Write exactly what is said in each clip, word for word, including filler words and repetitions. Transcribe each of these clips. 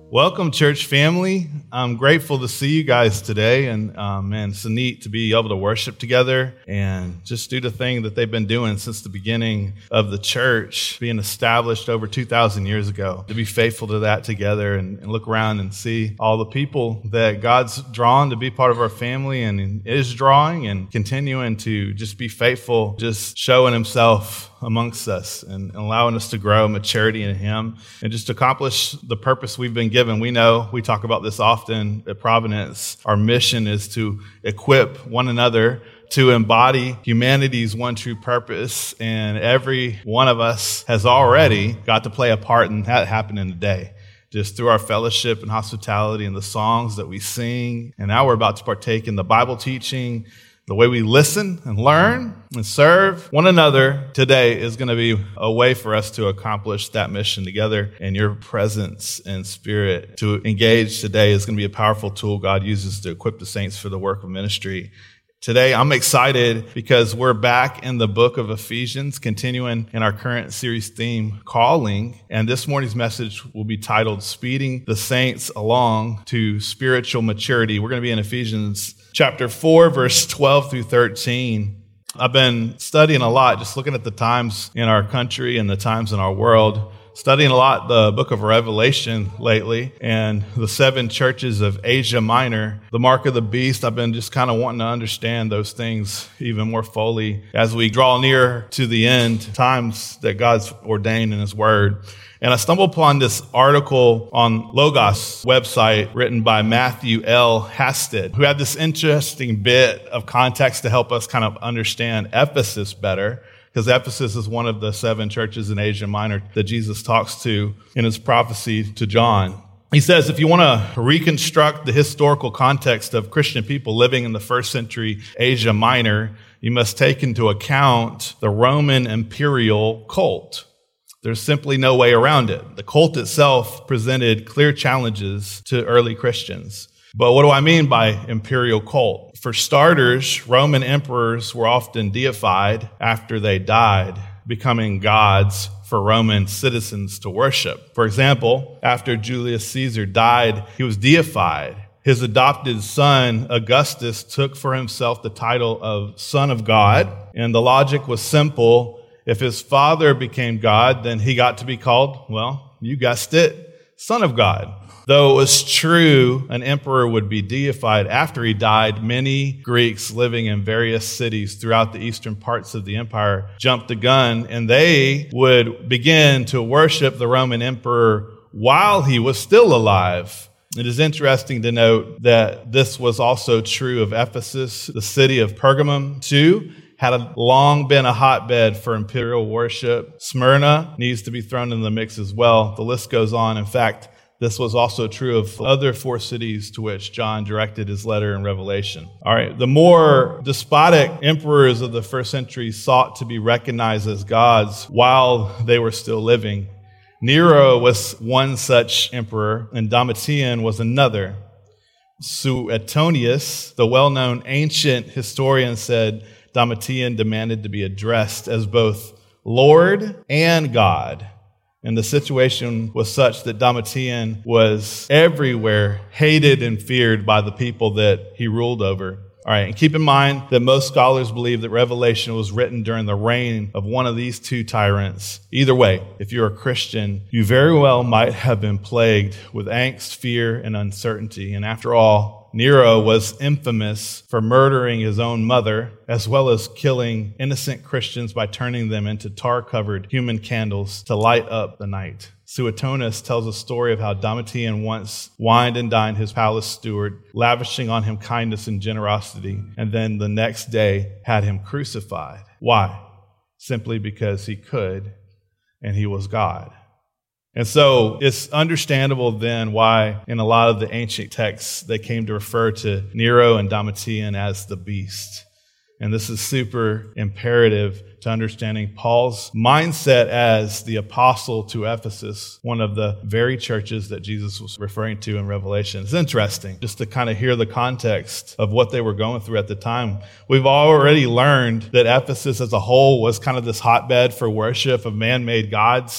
Welcome, church family. I'm grateful to see you guys today, and um, man, it's neat to be able to worship together and just do the thing that they've been doing since the beginning of the church, being established over two thousand years ago, to be faithful to that together and, and look around and see all the people that God's drawn to be part of our family and is drawing and continuing to just be faithful, just showing himself amongst us and allowing us to grow maturity in him and just accomplish the purpose we've been given. We know, we talk about this often at Providence, our mission is to equip one another to embody humanity's one true purpose, and every one of us has already got to play a part in that happening today, just through our fellowship and hospitality and the songs that we sing. And now we're about to partake in the Bible teaching. The way we listen and learn and serve one another today is going to be a way for us to accomplish that mission together. And your presence and spirit to engage today is going to be a powerful tool God uses to equip the saints for the work of ministry. Today, I'm excited because we're back in the book of Ephesians, continuing in our current series theme, Calling. And this morning's message will be titled, Speeding the Saints Along to Spiritual Maturity. We're going to be in Ephesians chapter four, verse twelve through thirteen. I've been studying a lot, just looking at the times in our country and the times in our world, studying a lot the book of Revelation lately and the seven churches of Asia Minor, the mark of the beast. I've been just kind of wanting to understand those things even more fully as we draw near to the end times that God's ordained in his word. And I stumbled upon this article on Logos website written by Matthew L. Hasted, who had this interesting bit of context to help us kind of understand Ephesus better, because Ephesus is one of the seven churches in Asia Minor that Jesus talks to in his prophecy to John. He says, if you want to reconstruct the historical context of Christian people living in the first century Asia Minor, you must take into account the Roman imperial cult. There's simply no way around it. The cult itself presented clear challenges to early Christians. But what do I mean by imperial cult? For starters, Roman emperors were often deified after they died, becoming gods for Roman citizens to worship. For example, after Julius Caesar died, he was deified. His adopted son, Augustus, took for himself the title of Son of God, and the logic was simple. If his father became God, then he got to be called, well, you guessed it, Son of God. Though it was true an emperor would be deified after he died, many Greeks living in various cities throughout the eastern parts of the empire jumped the gun, and they would begin to worship the Roman emperor while he was still alive. It is interesting to note that this was also true of Ephesus, the city of Pergamum too, had long been a hotbed for imperial worship. Smyrna needs to be thrown in the mix as well. The list goes on. In fact, this was also true of other four cities to which John directed his letter in Revelation. All right, the more despotic emperors of the first century sought to be recognized as gods while they were still living. Nero was one such emperor, and Domitian was another. Suetonius, the well-known ancient historian, said Domitian demanded to be addressed as both Lord and God. And the situation was such that Domitian was everywhere hated and feared by the people that he ruled over. All right, and keep in mind that most scholars believe that Revelation was written during the reign of one of these two tyrants. Either way, if you're a Christian, you very well might have been plagued with angst, fear, and uncertainty. And after all, Nero was infamous for murdering his own mother, as well as killing innocent Christians by turning them into tar-covered human candles to light up the night. Suetonius tells a story of how Domitian once wined and dined his palace steward, lavishing on him kindness and generosity, and then the next day had him crucified. Why? Simply because he could, and he was God. And so it's understandable then why in a lot of the ancient texts they came to refer to Nero and Domitian as the beast. And this is super imperative to understanding Paul's mindset as the apostle to Ephesus, one of the very churches that Jesus was referring to in Revelation. It's interesting just to kind of hear the context of what they were going through at the time. We've already learned that Ephesus as a whole was kind of this hotbed for worship of man-made gods.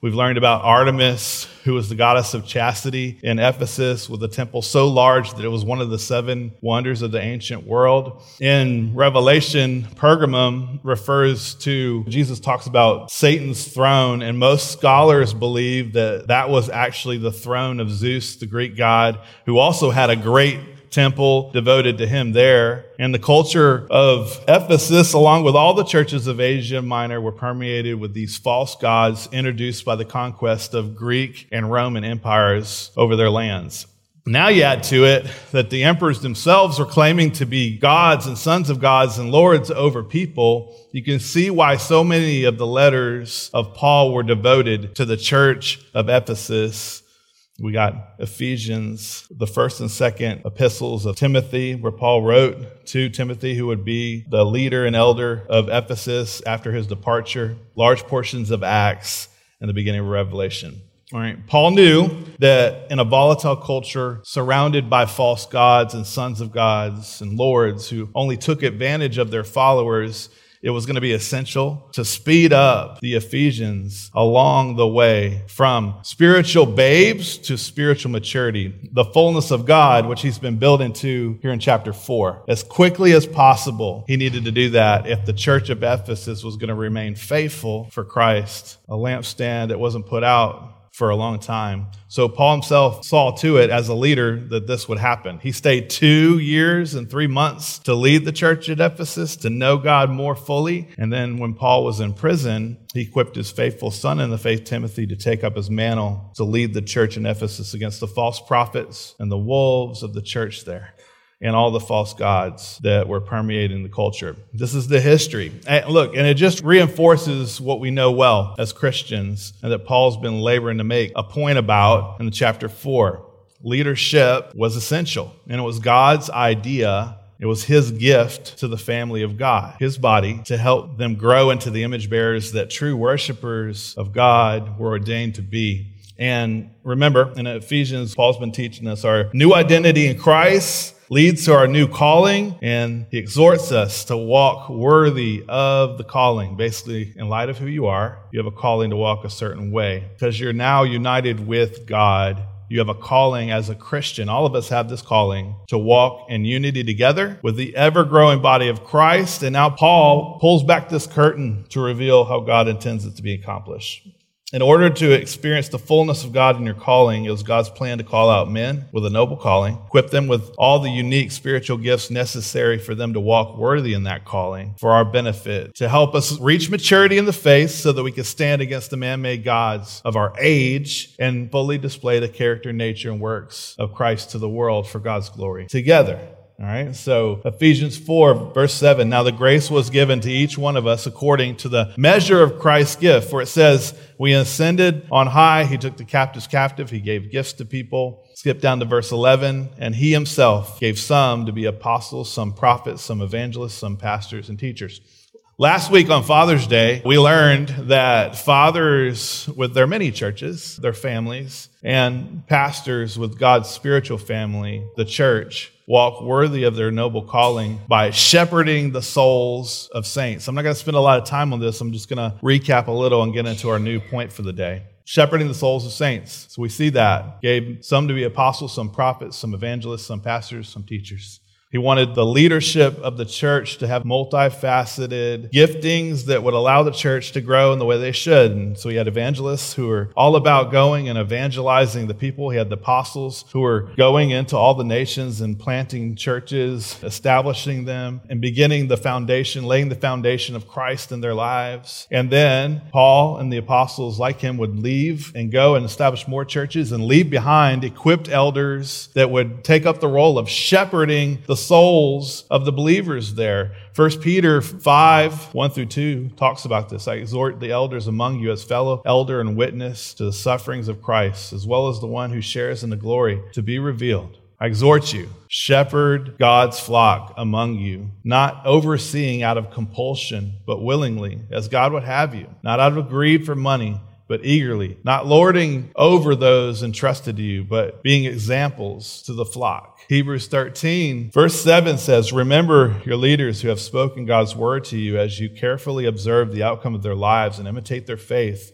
We've learned about Artemis, who was the goddess of chastity in Ephesus, with a temple so large that it was one of the seven wonders of the ancient world. In Revelation, Pergamum refers to, Jesus talks about Satan's throne, and most scholars believe that that was actually the throne of Zeus, the Greek god, who also had a great temple devoted to him there. And the culture of Ephesus, along with all the churches of Asia Minor, were permeated with these false gods introduced by the conquest of Greek and Roman empires over their lands. Now you add to it that the emperors themselves were claiming to be gods and sons of gods and lords over people. You can see why so many of the letters of Paul were devoted to the church of Ephesus. We got Ephesians, the first and second epistles of Timothy, where Paul wrote to Timothy, who would be the leader and elder of Ephesus after his departure, large portions of Acts and the beginning of Revelation. All right. Paul knew that in a volatile culture surrounded by false gods and sons of gods and lords who only took advantage of their followers, it was going to be essential to speed up the Ephesians along the way from spiritual babes to spiritual maturity, the fullness of God, which he's been built into here in chapter four. As quickly as possible, he needed to do that if the church of Ephesus was going to remain faithful for Christ, a lampstand that wasn't put out for a long time. So Paul himself saw to it as a leader that this would happen. He stayed two years and three months to lead the church at Ephesus, to know God more fully. And then when Paul was in prison, he equipped his faithful son in the faith, Timothy, to take up his mantle to lead the church in Ephesus against the false prophets and the wolves of the church there, and all the false gods that were permeating the culture. This is the history. And look, and it just reinforces what we know well as Christians and that Paul's been laboring to make a point about in chapter four. Leadership was essential, and it was God's idea. It was his gift to the family of God, his body, to help them grow into the image bearers that true worshipers of God were ordained to be. And remember, in Ephesians, Paul's been teaching us our new identity in Christ leads to our new calling, and he exhorts us to walk worthy of the calling. Basically, in light of who you are, you have a calling to walk a certain way because you're now united with God. You have a calling as a Christian. All of us have this calling to walk in unity together with the ever-growing body of Christ. And now Paul pulls back this curtain to reveal how God intends it to be accomplished. In order to experience the fullness of God in your calling, it was God's plan to call out men with a noble calling, equip them with all the unique spiritual gifts necessary for them to walk worthy in that calling for our benefit, to help us reach maturity in the faith so that we can stand against the man-made gods of our age and fully display the character, nature, and works of Christ to the world for God's glory together. All right, so Ephesians four, verse seven, now the grace was given to each one of us according to the measure of Christ's gift. For it says, we ascended on high, he took the captives captive, he gave gifts to people. Skip down to verse eleven, and he himself gave some to be apostles, some prophets, some evangelists, some pastors and teachers. Last week on Father's Day, we learned that fathers with their many churches, their families, and pastors with God's spiritual family, the church, walk worthy of their noble calling by shepherding the souls of saints. I'm not going to spend a lot of time on this. I'm just going to recap a little and get into our new point for the day. Shepherding the souls of saints. So we see that. Gave some to be apostles, some prophets, some evangelists, some pastors, some teachers. He wanted the leadership of the church to have multifaceted giftings that would allow the church to grow in the way they should. And so he had evangelists who were all about going and evangelizing the people. He had the apostles who were going into all the nations and planting churches, establishing them, and beginning the foundation, laying the foundation of Christ in their lives. And then Paul and the apostles like him would leave and go and establish more churches and leave behind equipped elders that would take up the role of shepherding the souls of the believers there. First Peter five, one through two talks about this. I exhort the elders among you as fellow elder and witness to the sufferings of Christ, as well as the one who shares in the glory to be revealed. I exhort you, shepherd God's flock among you, not overseeing out of compulsion, but willingly, as God would have you, not out of greed for money, but eagerly, not lording over those entrusted to you, but being examples to the flock. Hebrews thirteen, verse seven says, remember your leaders who have spoken God's word to you as you carefully observe the outcome of their lives and imitate their faith.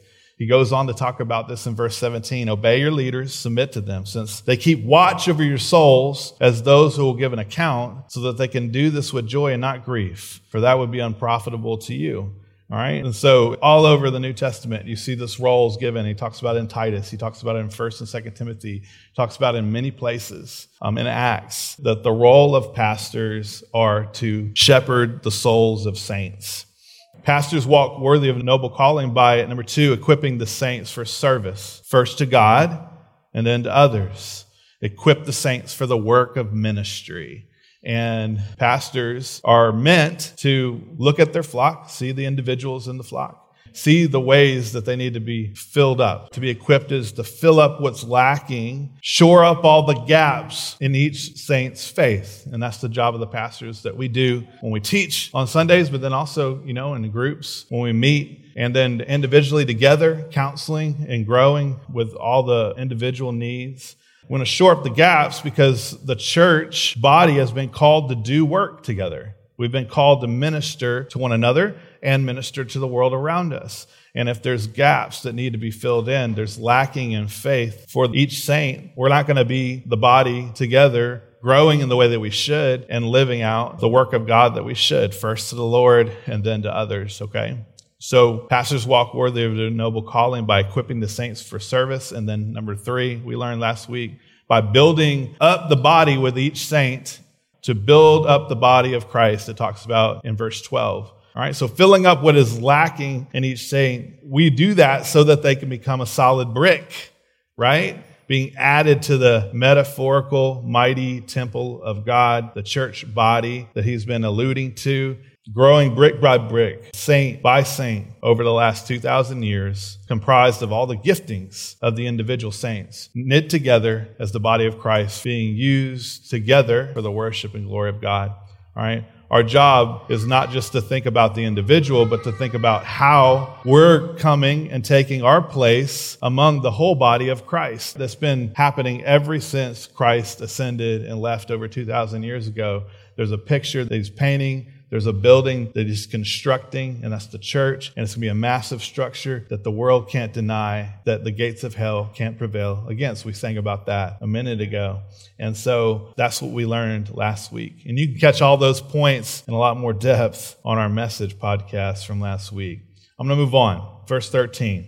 He goes on to talk about this in verse seventeen. Obey your leaders, submit to them, since they keep watch over your souls as those who will give an account, so that they can do this with joy and not grief, for that would be unprofitable to you. All right. And so all over the New Testament, you see this roles given. He talks about it in Titus. He talks about it in First and Second Timothy. He talks about it in many places um, in Acts, that the role of pastors are to shepherd the souls of saints. Pastors walk worthy of a noble calling by, number two, equipping the saints for service, first to God and then to others. Equip the saints for the work of ministry. And pastors are meant to look at their flock, see the individuals in the flock, see the ways that they need to be filled up. To be equipped is to fill up what's lacking, shore up all the gaps in each saint's faith. And that's the job of the pastors that we do when we teach on Sundays, but then also, you know, in groups when we meet, and then individually together, counseling and growing with all the individual needs. We want to shore up the gaps because the church body has been called to do work together. We've been called to minister to one another and minister to the world around us. And if there's gaps that need to be filled in, there's lacking in faith for each saint, we're not going to be the body together growing in the way that we should and living out the work of God that we should, first to the Lord and then to others, okay? So pastors walk worthy of their noble calling by equipping the saints for service. And then number three, we learned last week, by building up the body with each saint to build up the body of Christ. It talks about in verse twelve. All right, so filling up what is lacking in each saint, we do that so that they can become a solid brick, right? Being added to the metaphorical, mighty temple of God, the church body that he's been alluding to. Growing brick by brick, saint by saint, over the last two thousand years, comprised of all the giftings of the individual saints, knit together as the body of Christ, being used together for the worship and glory of God. All right. Our job is not just to think about the individual, but to think about how we're coming and taking our place among the whole body of Christ. That's been happening ever since Christ ascended and left over two thousand years ago. There's a picture that he's painting. There's a building that he's constructing, and that's the church. And it's going to be a massive structure that the world can't deny, that the gates of hell can't prevail against. We sang about that a minute ago. And so that's what we learned last week. And you can catch all those points in a lot more depth on our message podcast from last week. I'm going to move on. Verse thirteen.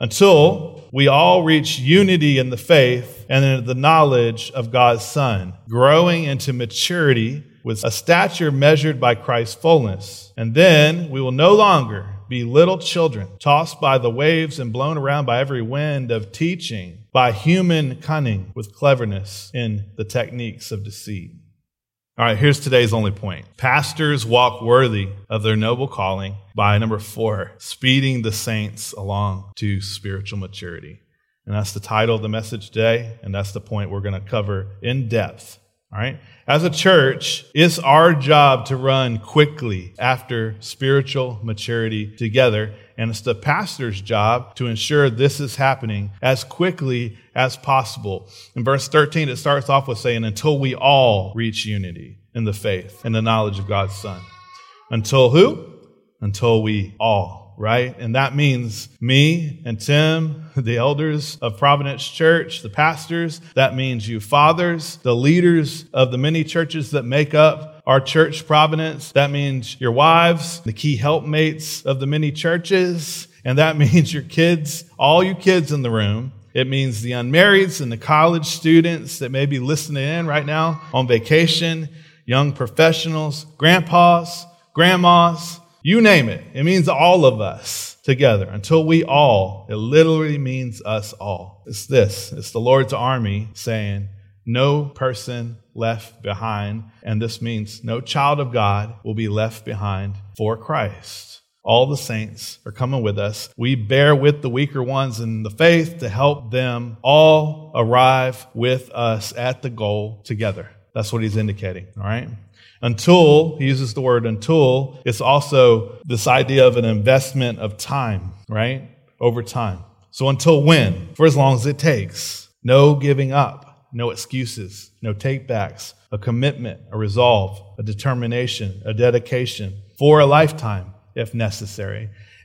Until we all reach unity in the faith and in the knowledge of God's Son, growing into maturity with a stature measured by Christ's fullness. And then we will no longer be little children, tossed by the waves and blown around by every wind of teaching, by human cunning with cleverness in the techniques of deceit. All right, here's today's only point. Pastors walk worthy of their noble calling by, number four, speeding the saints along to spiritual maturity. And that's the title of the message today, and that's the point we're going to cover in depth. All right. As a church, it's our job to run quickly after spiritual maturity together. And it's the pastor's job to ensure this is happening as quickly as possible. In verse thirteen, it starts off with saying, until we all reach unity in the faith and the knowledge of God's Son. Until who? Until we all. Right? And that means me and Tim, the elders of Providence Church, the pastors. That means you fathers, the leaders of the many churches that make up our church, Providence. That means your wives, the key helpmates of the many churches. And that means your kids, all you kids in the room. It means the unmarrieds and the college students that may be listening in right now on vacation, young professionals, grandpas, grandmas, you name it. It means all of us together. Until we all, it literally means us all. It's this. It's the Lord's army saying, no person left behind. And this means no child of God will be left behind for Christ. All the saints are coming with us. We bear with the weaker ones in the faith to help them all arrive with us at the goal together. That's what he's indicating. All right. Until, he uses the word until, it's also this idea of an investment of time, right? Over time. So until when? For as long as it takes. No giving up, no excuses, no takebacks, a commitment, a resolve, a determination, a dedication for a lifetime if necessary.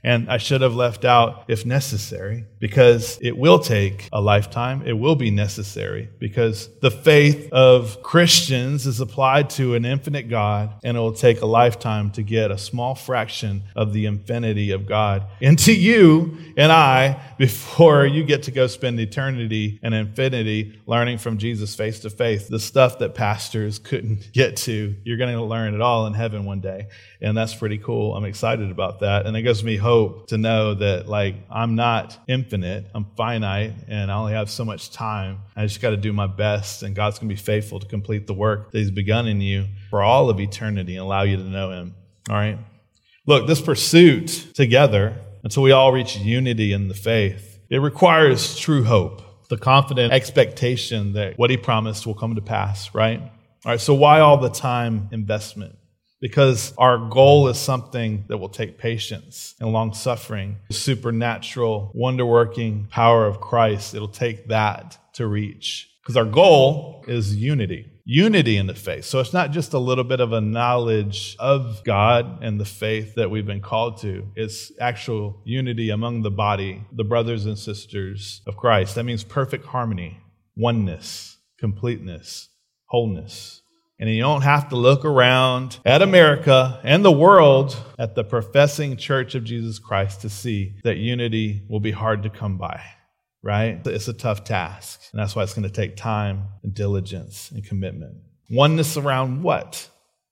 And I should have left out if necessary, because it will take a lifetime. It will be necessary because the faith of Christians is applied to an infinite God, and it will take a lifetime to get a small fraction of the infinity of God into you and I before you get to go spend eternity and infinity learning from Jesus face to face. The stuff that pastors couldn't get to, you're going to learn it all in heaven one day. And that's pretty cool. I'm excited about that. And it gives me hope to know that, like, I'm not infinite. I'm finite, and I only have so much time. I just got to do my best, and God's going to be faithful to complete the work that He's begun in you for all of eternity and allow you to know Him. All right? Look, this pursuit together until we all reach unity in the faith, it requires true hope, the confident expectation that what He promised will come to pass, right? All right, so why all the time investment? Because our goal is something that will take patience and long-suffering, the supernatural, wonder-working power of Christ. It'll take that to reach. Because our goal is unity. Unity in the faith. So it's not just a little bit of a knowledge of God and the faith that we've been called to. It's actual unity among the body, the brothers and sisters of Christ. That means perfect harmony, oneness, completeness, wholeness. And you don't have to look around at America and the world at the professing church of Jesus Christ to see that unity will be hard to come by, right? It's a tough task. And that's why it's going to take time and diligence and commitment. Oneness around what?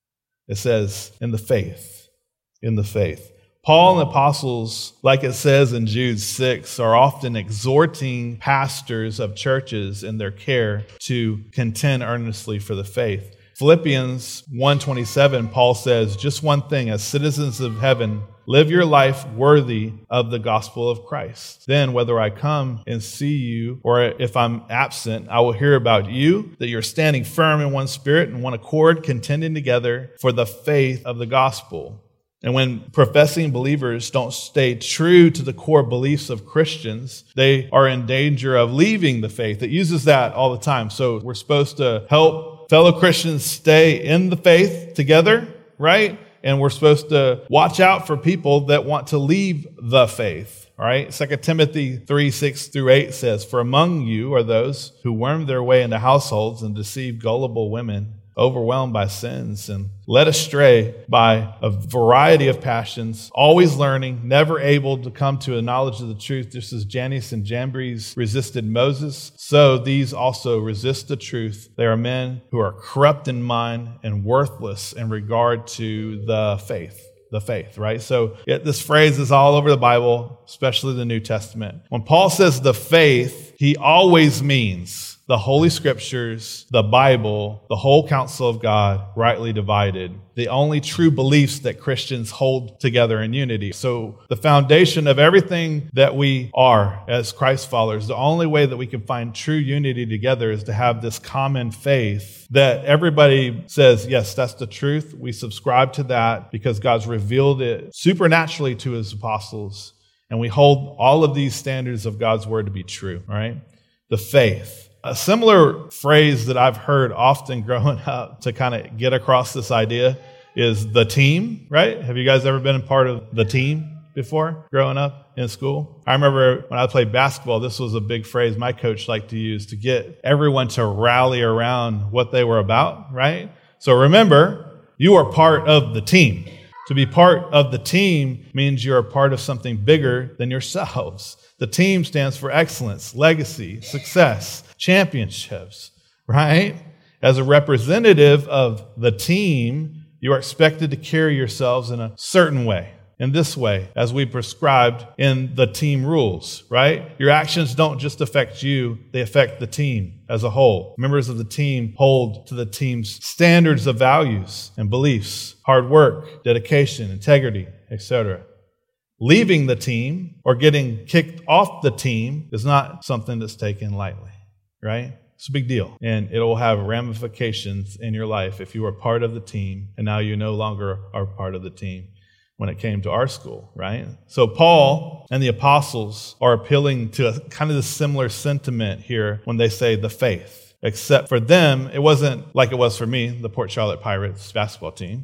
It says in the faith, in the faith. Paul and the apostles, like it says in Jude six, are often exhorting pastors of churches in their care to contend earnestly for the faith. Philippians one twenty-seven, Paul says, just one thing, as citizens of heaven, live your life worthy of the gospel of Christ. Then whether I come and see you or if I'm absent, I will hear about you, that you're standing firm in one spirit and one accord, contending together for the faith of the gospel. And when professing believers don't stay true to the core beliefs of Christians, they are in danger of leaving the faith. It uses that all the time. So we're supposed to help fellow Christians stay in the faith together, right? And we're supposed to watch out for people that want to leave the faith, right? Second Timothy three, six through eight says, for among you are those who worm their way into households and deceive gullible women, overwhelmed by sins and led astray by a variety of passions, always learning, never able to come to a knowledge of the truth, just as Jannes and Jambres resisted Moses, so these also resist the truth. They are men who are corrupt in mind and worthless in regard to the faith. The faith, right? So it, this phrase is all over the Bible, especially the New Testament. When Paul says the faith, he always means the Holy Scriptures, the Bible, the whole counsel of God, rightly divided, the only true beliefs that Christians hold together in unity. So the foundation of everything that we are as Christ followers, the only way that we can find true unity together is to have this common faith that everybody says, yes, that's the truth. We subscribe to that because God's revealed it supernaturally to His apostles. And we hold all of these standards of God's word to be true, right? The faith. A similar phrase that I've heard often growing up to kind of get across this idea is the team, right? Have you guys ever been a part of the team before growing up in school? I remember when I played basketball, this was a big phrase my coach liked to use to get everyone to rally around what they were about, right? So remember, you are part of the team. To be part of the team means you're a part of something bigger than yourselves. The team stands for excellence, legacy, success, championships, right? As a representative of the team, you are expected to carry yourselves in a certain way, in this way, as we prescribed in the team rules, right? Your actions don't just affect you, they affect the team as a whole. Members of the team hold to the team's standards of values and beliefs, hard work, dedication, integrity, et cetera. Leaving the team or getting kicked off the team is not something that's taken lightly, right? It's a big deal. And it will have ramifications in your life if you were part of the team and now you no longer are part of the team when it came to our school, right? So Paul and the apostles are appealing to a, kind of the similar sentiment here when they say the faith. Except for them, it wasn't like it was for me, the Port Charlotte Pirates basketball team.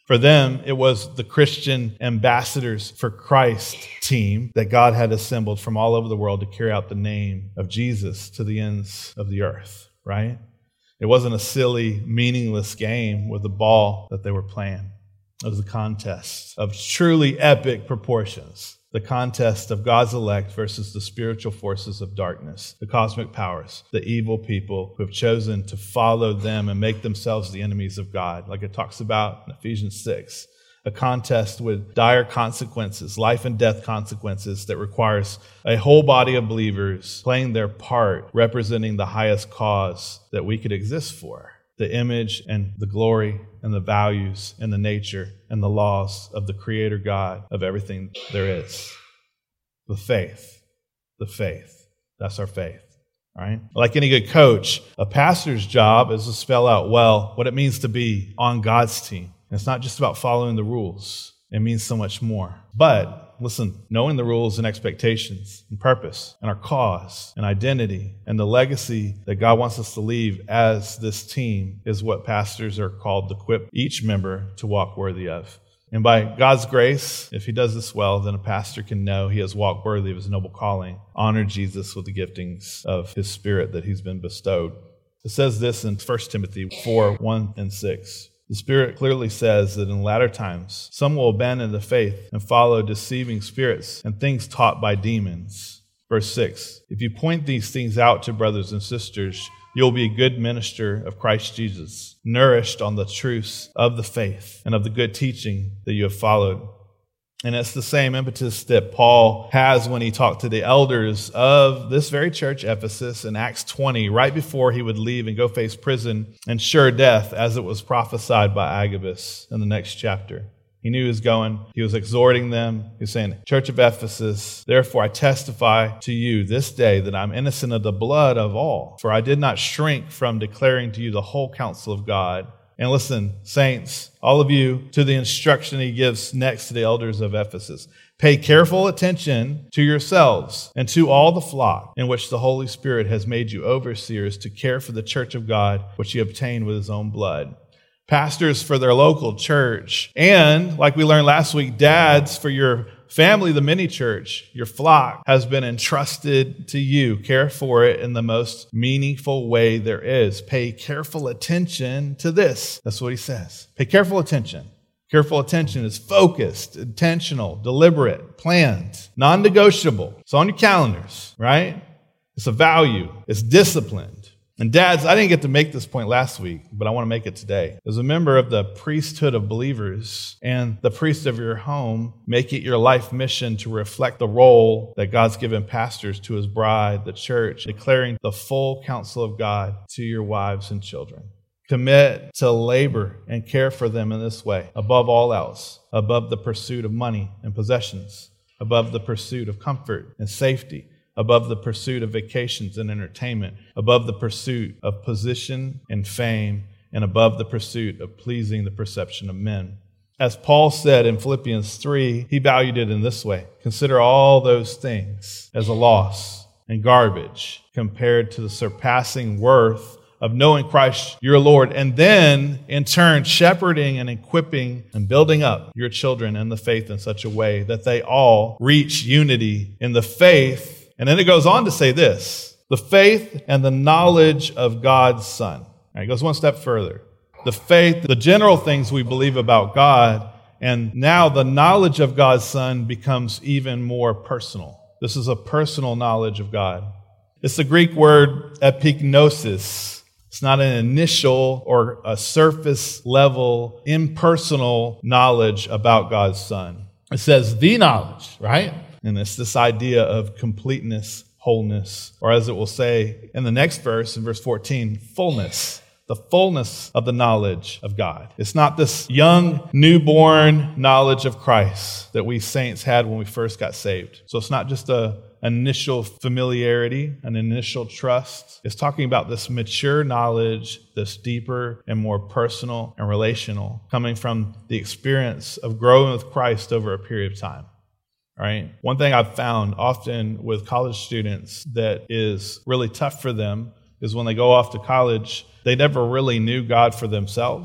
For them, it was the Christian Ambassadors for Christ team that God had assembled from all over the world to carry out the name of Jesus to the ends of the earth, right? It wasn't a silly, meaningless game with a ball that they were playing. It was a contest of truly epic proportions. The contest of God's elect versus the spiritual forces of darkness, the cosmic powers, the evil people who have chosen to follow them and make themselves the enemies of God, like it talks about in Ephesians six. A contest with dire consequences, life and death consequences that requires a whole body of believers playing their part, representing the highest cause that we could exist for. The image and the glory and the values and the nature and the laws of the Creator God of everything there is. The faith. The faith. That's our faith. All right? Like any good coach, a pastor's job is to spell out well what it means to be on God's team. And it's not just about following the rules. It means so much more. But listen, knowing the rules and expectations and purpose and our cause and identity and the legacy that God wants us to leave as this team is what pastors are called to equip each member to walk worthy of. And by God's grace, if he does this well, then a pastor can know he has walked worthy of his noble calling, honor Jesus with the giftings of his Spirit that he's been bestowed. It says this in First Timothy four, one and six. The Spirit clearly says that in latter times, some will abandon the faith and follow deceiving spirits and things taught by demons. Verse six, if you point these things out to brothers and sisters, you'll be a good minister of Christ Jesus, nourished on the truths of the faith and of the good teaching that you have followed. And it's the same impetus that Paul has when he talked to the elders of this very church, Ephesus, in Acts twenty, right before he would leave and go face prison and sure death, as it was prophesied by Agabus in the next chapter. He knew he was going. He was exhorting them. He was saying, Church of Ephesus, therefore I testify to you this day that I'm innocent of the blood of all. For I did not shrink from declaring to you the whole counsel of God. And listen, saints, all of you, to the instruction he gives next to the elders of Ephesus. Pay careful attention to yourselves and to all the flock in which the Holy Spirit has made you overseers to care for the church of God, which he obtained with his own blood. Pastors for their local church. And, like we learned last week, dads for your family, the mini church, your flock has been entrusted to you. Care for it in the most meaningful way there is. Pay careful attention to this. That's what he says. Pay careful attention. Careful attention is focused, intentional, deliberate, planned, non-negotiable. It's on your calendars, right? It's a value. It's disciplined. And dads, I didn't get to make this point last week, but I want to make it today. As a member of the priesthood of believers and the priest of your home, make it your life mission to reflect the role that God's given pastors to his bride, the church, declaring the full counsel of God to your wives and children. Commit to labor and care for them in this way, above all else, above the pursuit of money and possessions, above the pursuit of comfort and safety, above the pursuit of vacations and entertainment, above the pursuit of position and fame, and above the pursuit of pleasing the perception of men. As Paul said in Philippians three, he valued it in this way. Consider all those things as a loss and garbage compared to the surpassing worth of knowing Christ your Lord, and then in turn shepherding and equipping and building up your children in the faith in such a way that they all reach unity in the faith. And then it goes on to say this, the faith and the knowledge of God's Son. Right, it goes one step further. The faith, the general things we believe about God, and now the knowledge of God's Son becomes even more personal. This is a personal knowledge of God. It's the Greek word epignosis. It's not an initial or a surface level, impersonal knowledge about God's Son. It says the knowledge, right? And it's this idea of completeness, wholeness, or as it will say in the next verse, in verse fourteen, fullness, the fullness of the knowledge of God. It's not this young, newborn knowledge of Christ that we saints had when we first got saved. So it's not just a initial familiarity, an initial trust. It's talking about this mature knowledge that's deeper and more personal and relational, coming from the experience of growing with Christ over a period of time. Right? One thing I've found often with college students that is really tough for them is when they go off to college, they never really knew God for themselves.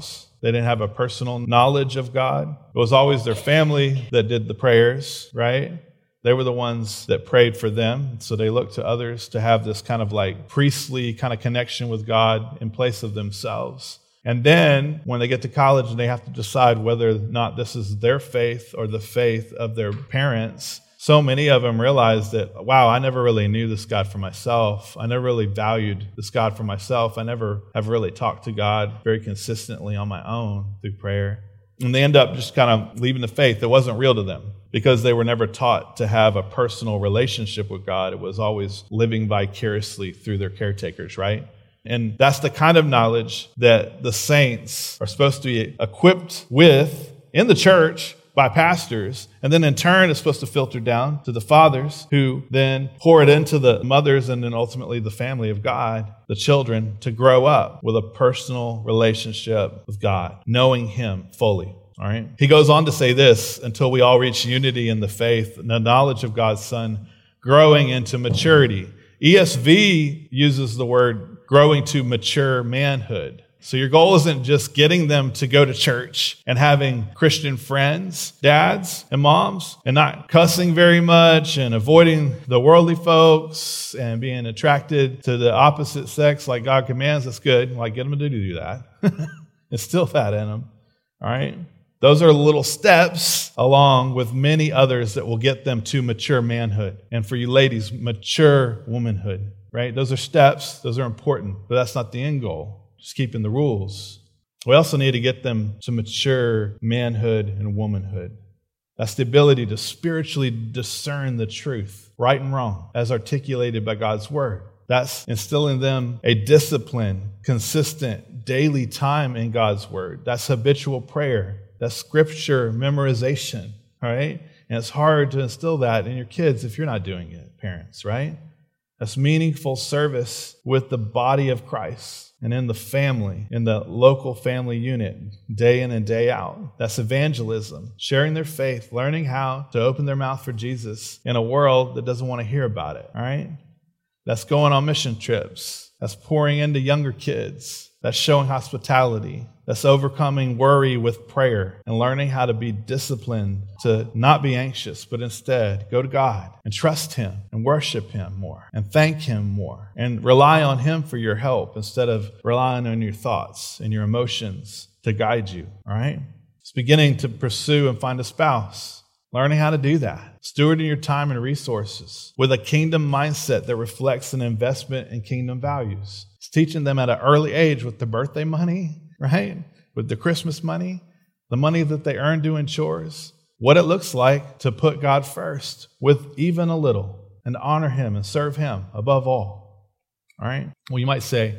They didn't have a personal knowledge of God. It was always their family that did the prayers, right? They were the ones that prayed for them. So they looked to others to have this kind of like priestly kind of connection with God in place of themselves. And then when they get to college and they have to decide whether or not this is their faith or the faith of their parents, so many of them realize that, wow, I never really knew this God for myself. I never really valued this God for myself. I never have really talked to God very consistently on my own through prayer. And they end up just kind of leaving the faith that wasn't real to them because they were never taught to have a personal relationship with God. It was always living vicariously through their caretakers, right? And that's the kind of knowledge that the saints are supposed to be equipped with in the church by pastors, and then in turn it's supposed to filter down to the fathers who then pour it into the mothers and then ultimately the family of God, the children, to grow up with a personal relationship with God, knowing Him fully. All right. He goes on to say this, until we all reach unity in the faith and the knowledge of God's Son, growing into maturity. E S V uses the word growing to mature manhood. So your goal isn't just getting them to go to church and having Christian friends, dads and moms, and not cussing very much and avoiding the worldly folks and being attracted to the opposite sex like God commands. That's good. Like, get them to do that. Instill that in them. All right. Those are little steps along with many others that will get them to mature manhood. And for you ladies, mature womanhood, right? Those are steps. Those are important, but that's not the end goal. Just keeping the rules. We also need to get them to mature manhood and womanhood. That's the ability to spiritually discern the truth, right and wrong, as articulated by God's word. That's instilling them a discipline, consistent, daily time in God's word. That's habitual prayer. That's scripture memorization, right? And it's hard to instill that in your kids if you're not doing it, parents, right? That's meaningful service with the body of Christ and in the family, in the local family unit, day in and day out. That's evangelism, sharing their faith, learning how to open their mouth for Jesus in a world that doesn't want to hear about it, all right? That's going on mission trips. That's pouring into younger kids. That's showing hospitality. That's overcoming worry with prayer and learning how to be disciplined to not be anxious, but instead go to God and trust Him and worship Him more and thank Him more and rely on Him for your help instead of relying on your thoughts and your emotions to guide you, all right? It's beginning to pursue and find a spouse, learning how to do that, stewarding your time and resources with a kingdom mindset that reflects an investment in kingdom values. It's teaching them at an early age with the birthday money, right? With the Christmas money, the money that they earn doing chores, what it looks like to put God first with even a little and honor Him and serve Him above all. All right? Well, you might say,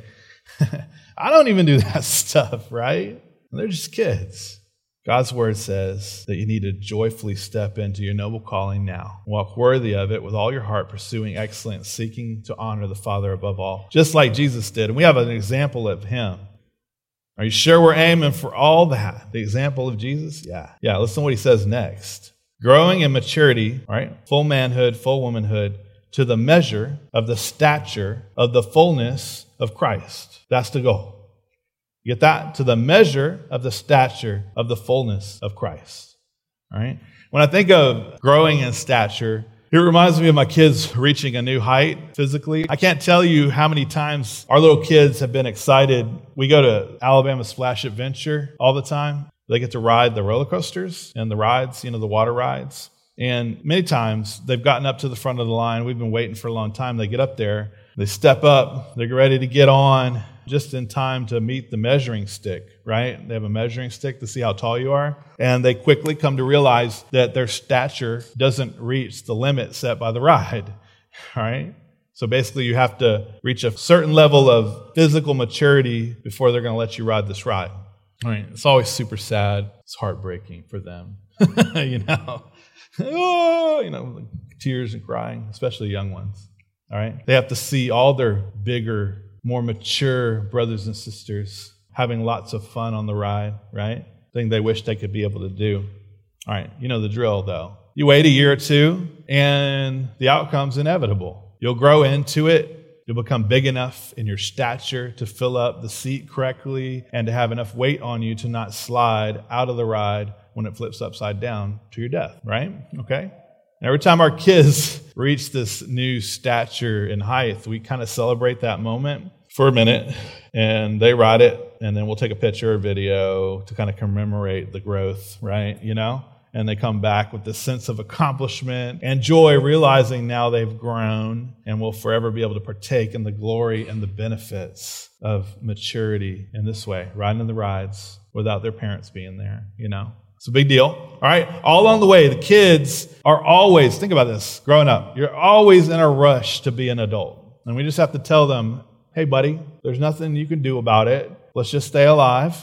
I don't even do that stuff, right? They're just kids. God's word says that you need to joyfully step into your noble calling now. Walk worthy of it with all your heart, pursuing excellence, seeking to honor the Father above all, just like Jesus did. And we have an example of Him. Are you sure we're aiming for all that? The example of Jesus? Yeah. Yeah, listen to what He says next. Growing in maturity, right? Full manhood, full womanhood, to the measure of the stature of the fullness of Christ. That's the goal. You get that? To the measure of the stature of the fullness of Christ. All right? When I think of growing in stature, it reminds me of my kids reaching a new height physically. I can't tell you how many times our little kids have been excited. We go to Alabama Splash Adventure all the time. They get to ride the roller coasters and the rides, you know, the water rides. And many times they've gotten up to the front of the line. We've been waiting for a long time. They get up there. They step up. They're ready to get on just in time to meet the measuring stick, right? They have a measuring stick to see how tall you are. And they quickly come to realize that their stature doesn't reach the limit set by the ride, all right? So basically you have to reach a certain level of physical maturity before they're going to let you ride this ride. All right? It's always super sad. It's heartbreaking for them, you know? Oh, you know, tears and crying, especially young ones, all right? They have to see all their bigger, more mature brothers and sisters having lots of fun on the ride, right? Thing they wish they could be able to do. All right, you know the drill, though. You wait a year or two, and the outcome's inevitable. You'll grow into it, You'll become big enough in your stature to fill up the seat correctly and to have enough weight on you to not slide out of the ride when it flips upside down to your death, right? Okay? And every time our kids reach this new stature and height, we kind of celebrate that moment for a minute, and they ride it, and then we'll take a picture or video to kind of commemorate the growth, right? You know? And they come back with this sense of accomplishment and joy, realizing now they've grown and will forever be able to partake in the glory and the benefits of maturity in this way, riding the rides without their parents being there, you know? It's a big deal. All right. All along the way, the kids are always, think about this, growing up, you're always in a rush to be an adult. And we just have to tell them, hey, buddy, there's nothing you can do about it. Let's just stay alive,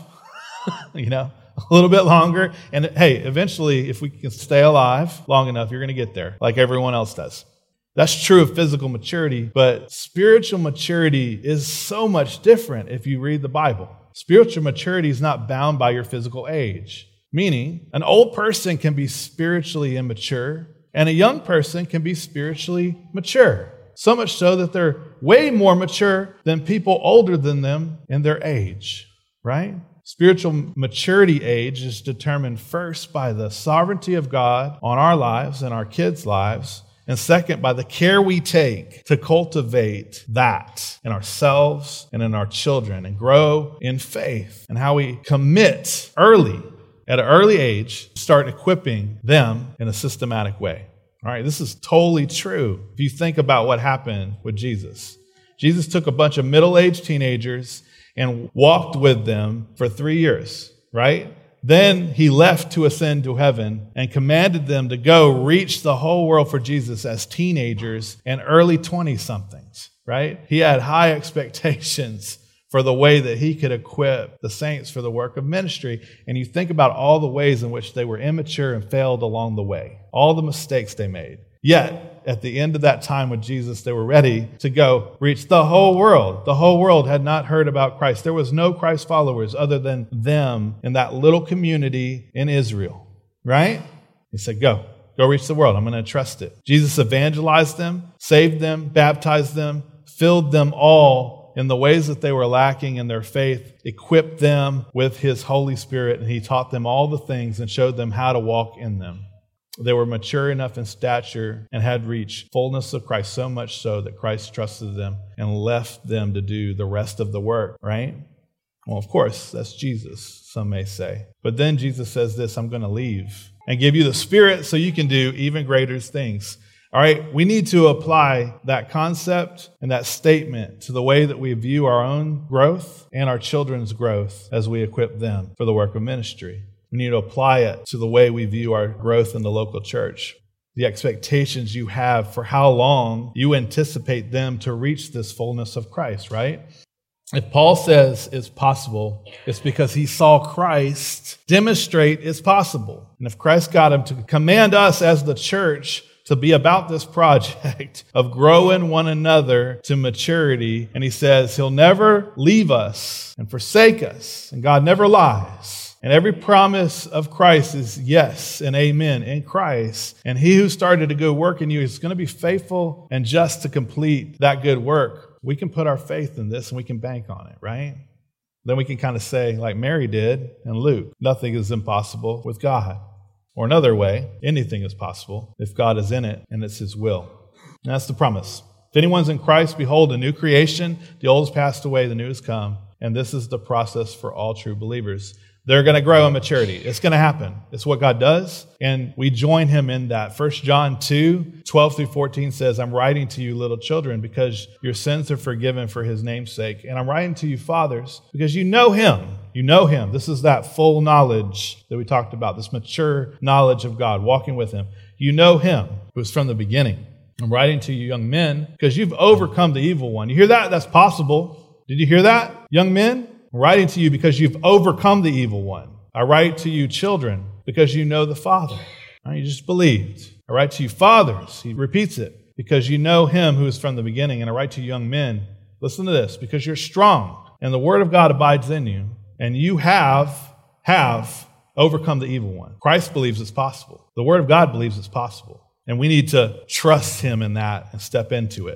you know, a little bit longer. And hey, eventually, if we can stay alive long enough, you're going to get there like everyone else does. That's true of physical maturity, but spiritual maturity is so much different if you read the Bible. Spiritual maturity is not bound by your physical age. Meaning, an old person can be spiritually immature, and a young person can be spiritually mature. So much so that they're way more mature than people older than them in their age, right? Spiritual maturity age is determined first by the sovereignty of God on our lives and our kids' lives, and second, by the care we take to cultivate that in ourselves and in our children and grow in faith, and how we commit early at an early age, start equipping them in a systematic way. All right, this is totally true if you think about what happened with Jesus. Jesus took a bunch of middle-aged teenagers and walked with them for three years, right? Then he left to ascend to heaven and commanded them to go reach the whole world for Jesus as teenagers and early twenty-somethings, right? He had high expectations for the way that he could equip the saints for the work of ministry. And you think about all the ways in which they were immature and failed along the way, all the mistakes they made. Yet, at the end of that time with Jesus, they were ready to go reach the whole world. The whole world had not heard about Christ. There was no Christ followers other than them in that little community in Israel, right? He said, go, go reach the world. I'm going to trust it. Jesus evangelized them, saved them, baptized them, filled them all in the ways that they were lacking in their faith, equipped them with his Holy Spirit, and he taught them all the things and showed them how to walk in them. They were mature enough in stature and had reached fullness of Christ, so much so that Christ trusted them and left them to do the rest of the work, right? Well, of course, that's Jesus, some may say. But then Jesus says this, I'm going to leave and give you the Spirit so you can do even greater things. All right, we need to apply that concept and that statement to the way that we view our own growth and our children's growth as we equip them for the work of ministry. We need to apply it to the way we view our growth in the local church. The expectations you have for how long you anticipate them to reach this fullness of Christ, right? If Paul says it's possible, it's because he saw Christ demonstrate it's possible. And if Christ got him to command us as the church to be about this project of growing one another to maturity. And he says he'll never leave us and forsake us. And God never lies. And every promise of Christ is yes and amen in Christ. And he who started a good work in you is going to be faithful and just to complete that good work. We can put our faith in this and we can bank on it, right? Then we can kind of say, like Mary did and Luke, nothing is impossible with God. Or another way, anything is possible if God is in it and it's his will. And that's the promise. If anyone's in Christ, behold, a new creation. The old has passed away, the new has come. And this is the process for all true believers. They're going to grow in maturity. It's going to happen. It's what God does. And we join him in that. First John two, twelve through fourteen says, I'm writing to you, little children, because your sins are forgiven for his name's sake. And I'm writing to you, fathers, because you know him. You know him. This is that full knowledge that we talked about, this mature knowledge of God, walking with him. You know him who is from the beginning. I'm writing to you, young men, because you've overcome the evil one. You hear that? That's possible. Did you hear that, young men? I'm writing to you because you've overcome the evil one. I write to you, children, because you know the Father. Right? You just believed. I write to you, fathers. He repeats it, because you know him who is from the beginning. And I write to you, young men, listen to this, because you're strong, and the word of God abides in you, and you have, have overcome the evil one. Christ believes it's possible. The word of God believes it's possible. And we need to trust him in that and step into it.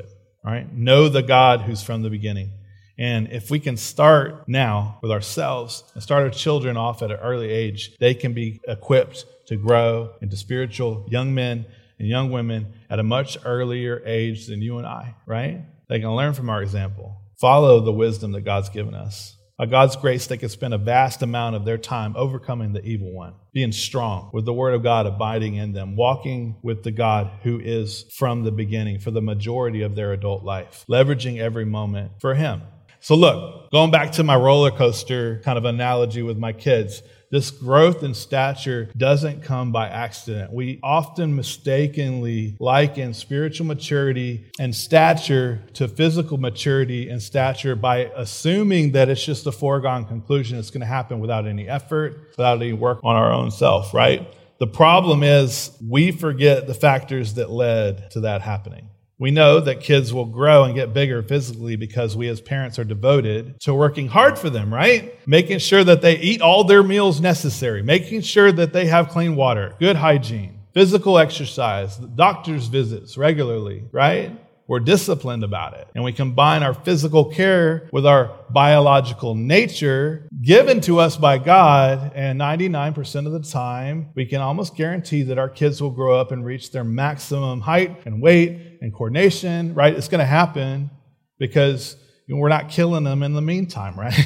All right? Know the God who's from the beginning. And if we can start now with ourselves and start our children off at an early age, they can be equipped to grow into spiritual young men and young women at a much earlier age than you and I, right? They can learn from our example. Follow the wisdom that God's given us. By God's grace, they can spend a vast amount of their time overcoming the evil one, being strong with the word of God abiding in them, walking with the God who is from the beginning for the majority of their adult life, leveraging every moment for him. So look, going back to my roller coaster kind of analogy with my kids, this growth in stature doesn't come by accident. We often mistakenly liken spiritual maturity and stature to physical maturity and stature by assuming that it's just a foregone conclusion. It's going to happen without any effort, without any work on our own self, right? The problem is we forget the factors that led to that happening. We know that kids will grow and get bigger physically because we as parents are devoted to working hard for them, right? Making sure that they eat all their meals necessary, making sure that they have clean water, good hygiene, physical exercise, doctor's visits regularly, right? We're disciplined about it. And we combine our physical care with our biological nature given to us by God. And ninety-nine percent of the time, we can almost guarantee that our kids will grow up and reach their maximum height and weight and coordination, right? It's going to happen because you know, we're not killing them in the meantime, right?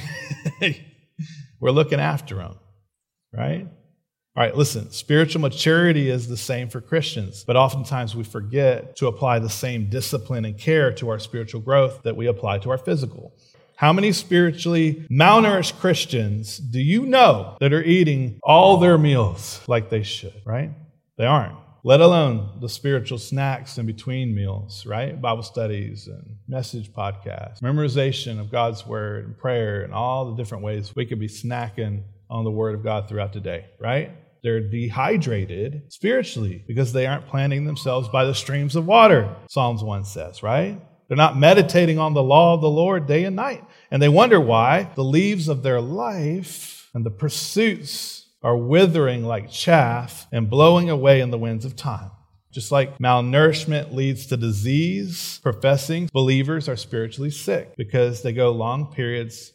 We're looking after them, right? All right, listen, spiritual maturity is the same for Christians, but oftentimes we forget to apply the same discipline and care to our spiritual growth that we apply to our physical. How many spiritually malnourished Christians do you know that are eating all their meals like they should, right? They aren't, let alone the spiritual snacks in between meals, right? Bible studies and message podcasts, memorization of God's word and prayer and all the different ways we could be snacking on the word of God throughout the day, right? They're dehydrated spiritually because they aren't planting themselves by the streams of water, Psalms one says, right? They're not meditating on the law of the Lord day and night. And they wonder why the leaves of their life and the pursuits are withering like chaff and blowing away in the winds of time. Just like malnourishment leads to disease, professing believers are spiritually sick because they go long periods,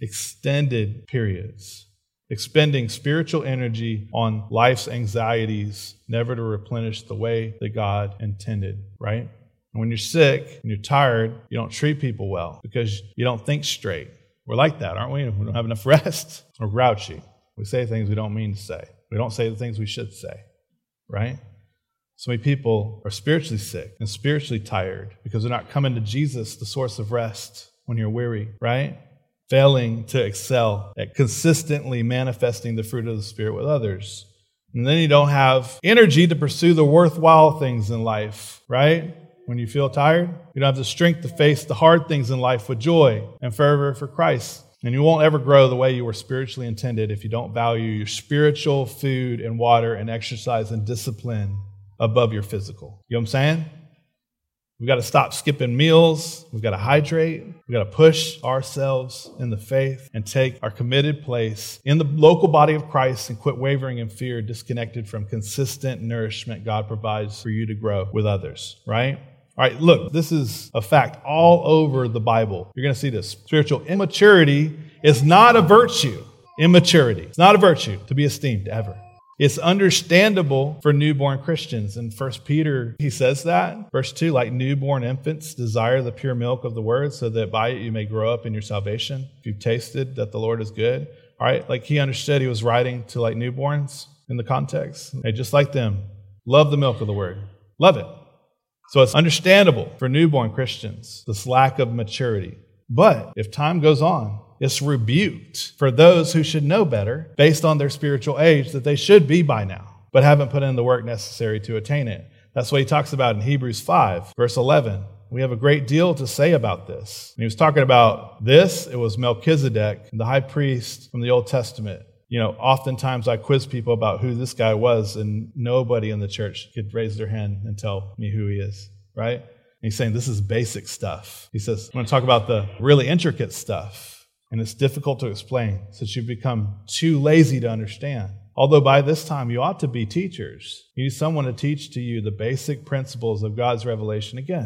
extended periods, expending spiritual energy on life's anxieties, never to replenish the way that God intended, right? And when you're sick and you're tired, you don't treat people well because you don't think straight. We're like that, aren't we? We don't have enough rest. We're grouchy. We say things we don't mean to say. We don't say the things we should say, right? So many people are spiritually sick and spiritually tired because they're not coming to Jesus, the source of rest, when you're weary, right? Failing to excel at consistently manifesting the fruit of the Spirit with others. And then you don't have energy to pursue the worthwhile things in life, right? When you feel tired, you don't have the strength to face the hard things in life with joy and fervor for Christ. And you won't ever grow the way you were spiritually intended if you don't value your spiritual food and water and exercise and discipline above your physical. You know what I'm saying? We've got to stop skipping meals. We've got to hydrate. We've got to push ourselves in the faith and take our committed place in the local body of Christ and quit wavering in fear, disconnected from consistent nourishment God provides for you to grow with others, right? All right, look, this is a fact all over the Bible. You're going to see this. Spiritual immaturity is not a virtue. Immaturity. It's not a virtue to be esteemed ever. It's understandable for newborn Christians. In First Peter, he says that. Verse two, like newborn infants, desire the pure milk of the word so that by it you may grow up in your salvation. If you've tasted that the Lord is good. All right, like he understood he was writing to like newborns in the context. Hey, just like them, love the milk of the word. Love it. So it's understandable for newborn Christians, this lack of maturity. But if time goes on, it's rebuked for those who should know better based on their spiritual age that they should be by now, but haven't put in the work necessary to attain it. That's what he talks about in Hebrews five, verse eleven. We have a great deal to say about this. And he was talking about this. It was Melchizedek, the high priest from the Old Testament. You know, oftentimes I quiz people about who this guy was, and nobody in the church could raise their hand and tell me who he is, right? And he's saying this is basic stuff. He says, I'm going to talk about the really intricate stuff. And it's difficult to explain since you've become too lazy to understand. Although by this time you ought to be teachers. You need someone to teach to you the basic principles of God's revelation again.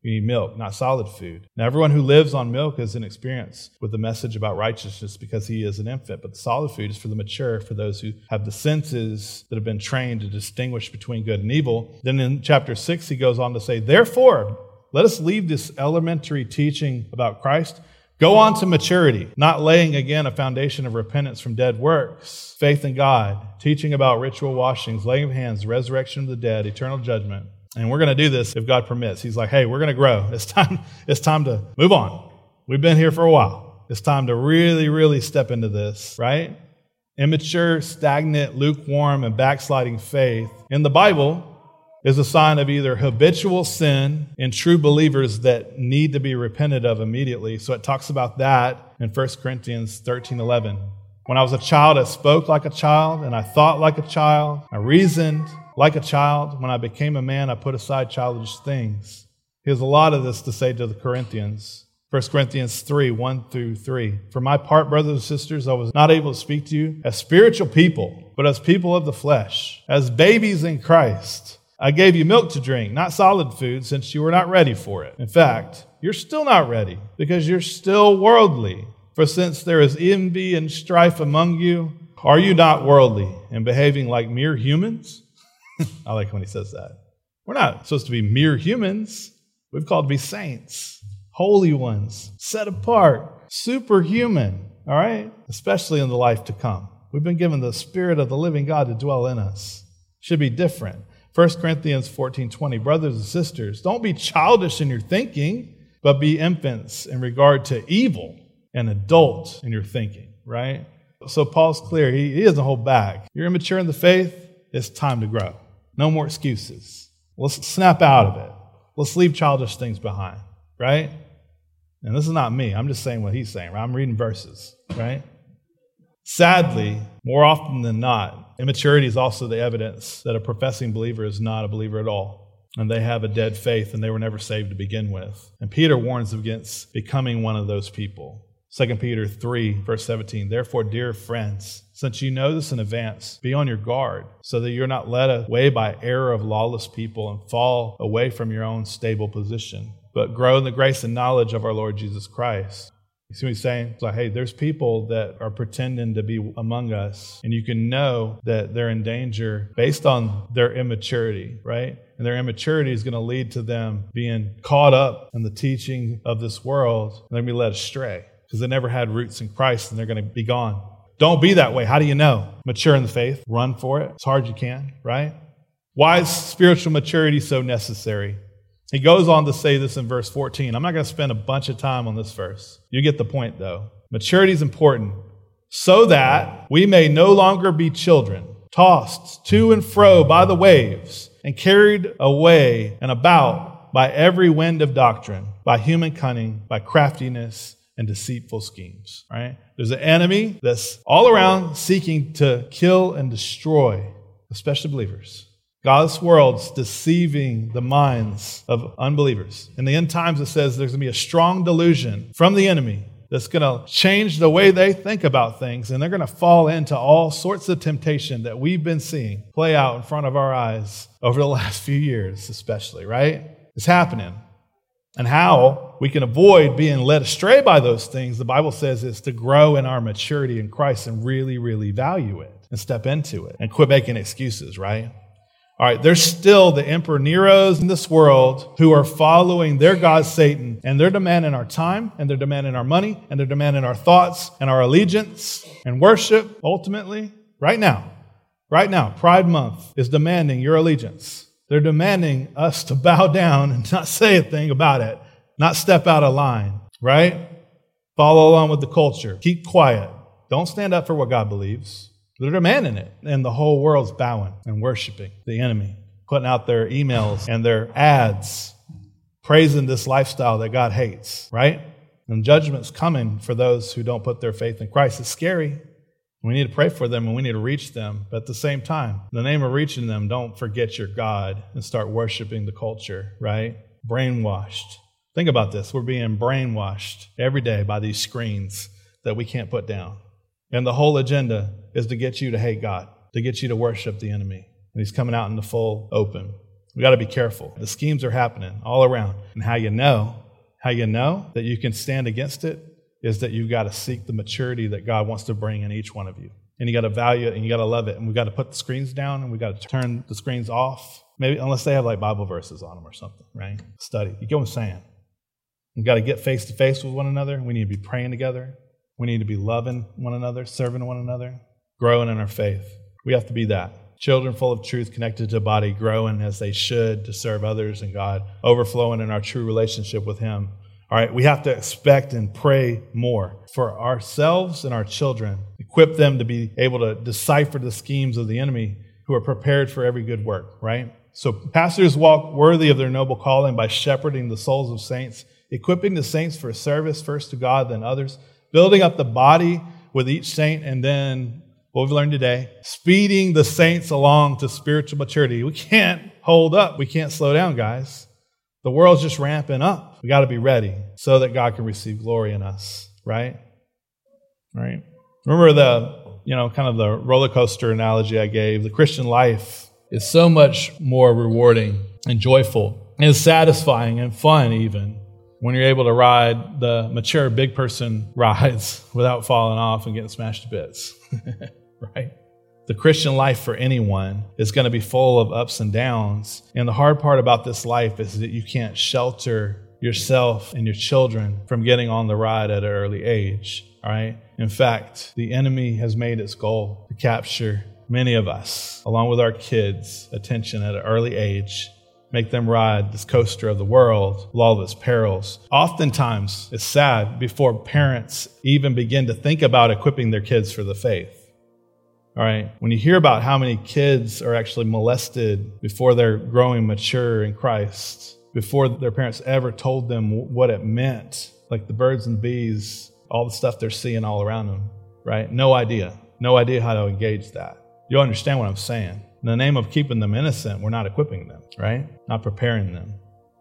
You need milk, not solid food. Now, everyone who lives on milk is inexperienced with the message about righteousness because he is an infant. But the solid food is for the mature, for those who have the senses that have been trained to distinguish between good and evil. Then in chapter six, he goes on to say, therefore, let us leave this elementary teaching about Christ. Go on to maturity, not laying again a foundation of repentance from dead works, faith in God, teaching about ritual washings, laying of hands, resurrection of the dead, eternal judgment. And we're going to do this if God permits. He's like, hey, we're going to grow. It's time, it's time to move on. We've been here for a while. It's time to really, really step into this, right? Immature, stagnant, lukewarm, and backsliding faith in the Bible is a sign of either habitual sin in true believers that need to be repented of immediately. So it talks about that in First Corinthians thirteen eleven. When I was a child, I spoke like a child, and I thought like a child. I reasoned like a child. When I became a man, I put aside childish things. He has a lot of this to say to the Corinthians. First Corinthians three, one through three. For my part, brothers and sisters, I was not able to speak to you as spiritual people, but as people of the flesh, as babies in Christ. I gave you milk to drink, not solid food, since you were not ready for it. In fact, you're still not ready because you're still worldly. For since there is envy and strife among you, are you not worldly and behaving like mere humans? I like when he says that. We're not supposed to be mere humans. We've called to be saints, holy ones, set apart, superhuman, all right? Especially in the life to come. We've been given the Spirit of the living God to dwell in us. Should be different. First Corinthians fourteen twenty, brothers and sisters, don't be childish in your thinking, but be infants in regard to evil and adult in your thinking, right? So Paul's clear. He, he doesn't hold back. You're immature in the faith, it's time to grow. No more excuses. Let's snap out of it. Let's leave childish things behind, right? And this is not me. I'm just saying what he's saying, right? I'm reading verses, right? Sadly, more often than not, immaturity is also the evidence that a professing believer is not a believer at all. And they have a dead faith and they were never saved to begin with. And Peter warns against becoming one of those people. Second Peter three, verse seventeen, therefore, dear friends, since you know this in advance, be on your guard so that you're not led away by error of lawless people and fall away from your own stable position, but grow in the grace and knowledge of our Lord Jesus Christ. You see what he's saying? It's like, hey, there's people that are pretending to be among us, and you can know that they're in danger based on their immaturity, right? And their immaturity is going to lead to them being caught up in the teaching of this world, and they're going to be led astray because they never had roots in Christ, and they're going to be gone. Don't be that way. How do you know? Mature in the faith. Run for it as hard as you can, right? Why is spiritual maturity so necessary? He goes on to say this in verse fourteen. I'm not going to spend a bunch of time on this verse. You get the point, though. Maturity is important so that we may no longer be children, tossed to and fro by the waves and carried away and about by every wind of doctrine, by human cunning, by craftiness and deceitful schemes, right? There's an enemy that's all around seeking to kill and destroy, especially believers. God's world's deceiving the minds of unbelievers. In the end times, it says there's going to be a strong delusion from the enemy that's going to change the way they think about things, and they're going to fall into all sorts of temptation that we've been seeing play out in front of our eyes over the last few years, especially, right? It's happening. And how we can avoid being led astray by those things, the Bible says, is to grow in our maturity in Christ and really, really value it and step into it and quit making excuses, right? All right, there's still the Emperor Neros in this world who are following their god Satan, and they're demanding our time, and they're demanding our money, and they're demanding our thoughts and our allegiance and worship, ultimately, right now. Right now, Pride Month is demanding your allegiance. They're demanding us to bow down and not say a thing about it, not step out of line, right? Follow along with the culture. Keep quiet. Don't stand up for what God believes. They're demanding it. And the whole world's bowing and worshiping the enemy, putting out their emails and their ads, praising this lifestyle that God hates, right? And judgment's coming for those who don't put their faith in Christ. It's scary. We need to pray for them and we need to reach them. But at the same time, in the name of reaching them, don't forget your God and start worshiping the culture, right? Brainwashed. Think about this. We're being brainwashed every day by these screens that we can't put down. And the whole agenda is to get you to hate God, to get you to worship the enemy. And he's coming out in the full open. We got to be careful. The schemes are happening all around. And how you know, how you know that you can stand against it is that you've got to seek the maturity that God wants to bring in each one of you. And you got to value it and you got to love it. And we got to put the screens down and we got to turn the screens off. Maybe unless they have like Bible verses on them or something, right? Study. You get what I'm saying? We got to get face to face with one another. We need to be praying together. We need to be loving one another, serving one another, growing in our faith. We have to be that. Children full of truth, connected to a body, growing as they should to serve others and God, overflowing in our true relationship with Him. All right, we have to expect and pray more for ourselves and our children. Equip them to be able to decipher the schemes of the enemy who are prepared for every good work, right? So pastors walk worthy of their noble calling by shepherding the souls of saints, equipping the saints for service, first to God, then others, building up the body with each saint, and then what we've learned today, speeding the saints along to spiritual maturity. We can't hold up. We can't slow down, guys. The world's just ramping up. We got to be ready so that God can receive glory in us, right? Right. Remember the, you know, kind of the roller coaster analogy I gave. The Christian life is so much more rewarding and joyful and satisfying and fun even when you're able to ride the mature big person rides without falling off and getting smashed to bits, right? The Christian life for anyone is going to be full of ups and downs. And the hard part about this life is that you can't shelter yourself and your children from getting on the ride at an early age, all right? In fact, the enemy has made its goal to capture many of us, along with our kids' attention at an early age, make them ride this coaster of the world with all of its perils. Oftentimes, it's sad before parents even begin to think about equipping their kids for the faith. All right, when you hear about how many kids are actually molested before they're growing mature in Christ, before their parents ever told them what it meant, like the birds and bees, all the stuff they're seeing all around them, right? No idea. No idea how to engage that. You'll understand what I'm saying. In the name of keeping them innocent, we're not equipping them, right? Not preparing them.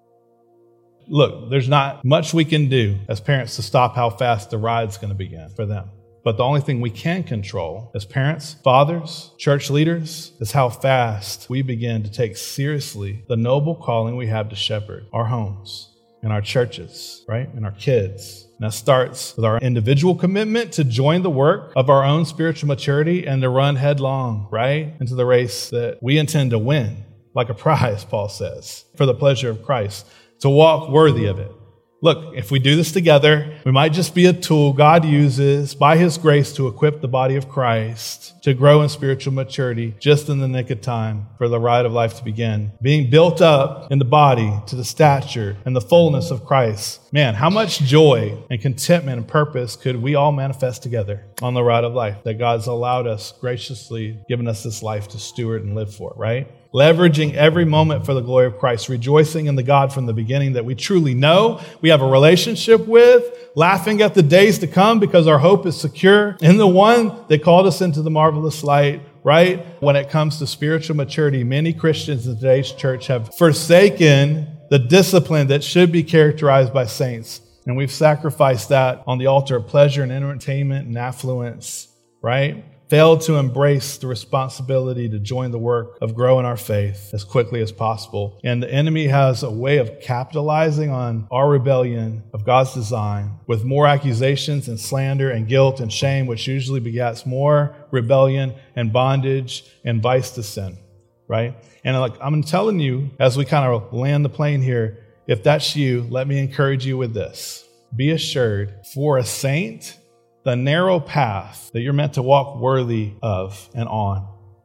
Look, there's not much we can do as parents to stop how fast the ride's going to begin for them. But the only thing we can control as parents, fathers, church leaders, is how fast we begin to take seriously the noble calling we have to shepherd our homes and our churches, right? And our kids. And that starts with our individual commitment to join the work of our own spiritual maturity and to run headlong, right, into the race that we intend to win, like a prize, Paul says, for the pleasure of Christ, to walk worthy of it. Look, if we do this together, we might just be a tool God uses by His grace to equip the body of Christ to grow in spiritual maturity just in the nick of time for the ride of life to begin. Being built up in the body to the stature and the fullness of Christ. Man, how much joy and contentment and purpose could we all manifest together on the ride of life that God's allowed us, graciously given us this life to steward and live for, right? Leveraging every moment for the glory of Christ, rejoicing in the God from the beginning that we truly know, we have a relationship with, laughing at the days to come because our hope is secure in the one that called us into the marvelous light, right? When it comes to spiritual maturity, many Christians in today's church have forsaken the discipline that should be characterized by saints. And we've sacrificed that on the altar of pleasure and entertainment and affluence, right? Failed to embrace the responsibility to join the work of growing our faith as quickly as possible. And the enemy has a way of capitalizing on our rebellion of God's design with more accusations and slander and guilt and shame, which usually begets more rebellion and bondage and vice to sin, right? And like I'm telling you, as we kind of land the plane here, if that's you, let me encourage you with this. Be assured, for a saint, the narrow path that you're meant to walk worthy of and on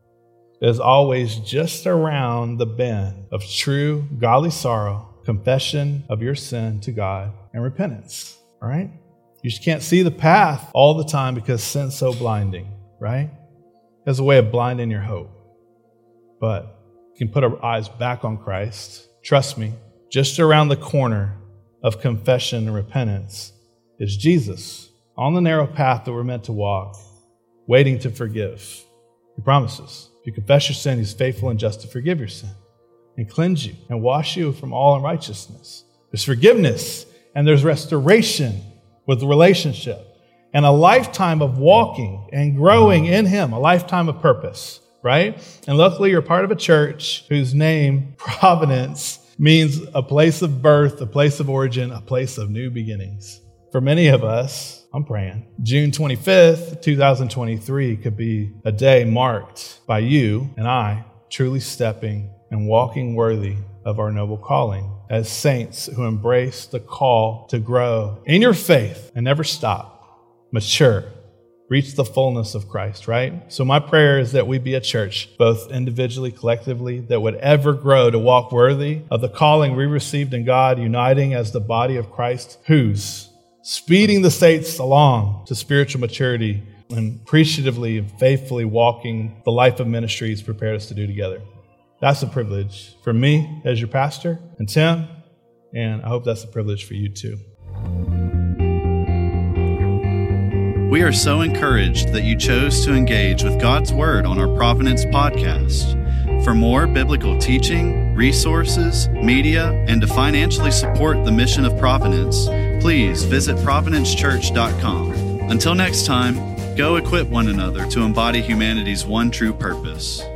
is always just around the bend of true godly sorrow, confession of your sin to God, and repentance, all right? You just can't see the path all the time because sin's so blinding, right? There's a way of blinding your hope. But you can put our eyes back on Christ. Trust me, just around the corner of confession and repentance is Jesus, on the narrow path that we're meant to walk, waiting to forgive. He promises, if you confess your sin, He's faithful and just to forgive your sin and cleanse you and wash you from all unrighteousness. There's forgiveness and there's restoration with the relationship and a lifetime of walking and growing in Him, a lifetime of purpose, right? And luckily, you're part of a church whose name, Providence, means a place of birth, a place of origin, a place of new beginnings. For many of us, I'm praying, June twenty-fifth, twenty twenty-three could be a day marked by you and I truly stepping and walking worthy of our noble calling as saints who embrace the call to grow in your faith and never stop, mature, reach the fullness of Christ, right? So my prayer is that we be a church, both individually, collectively, that would ever grow to walk worthy of the calling we received in God, uniting as the body of Christ, who's speeding the saints along to spiritual maturity and appreciatively and faithfully walking the life of ministry He's prepared us to do together. That's a privilege for me as your pastor and Tim, and I hope that's a privilege for you too. We are so encouraged that you chose to engage with God's Word on our Providence podcast. For more biblical teaching, resources, media, and to financially support the mission of Providence, please visit providence church dot com. Until next time, go equip one another to embody humanity's one true purpose.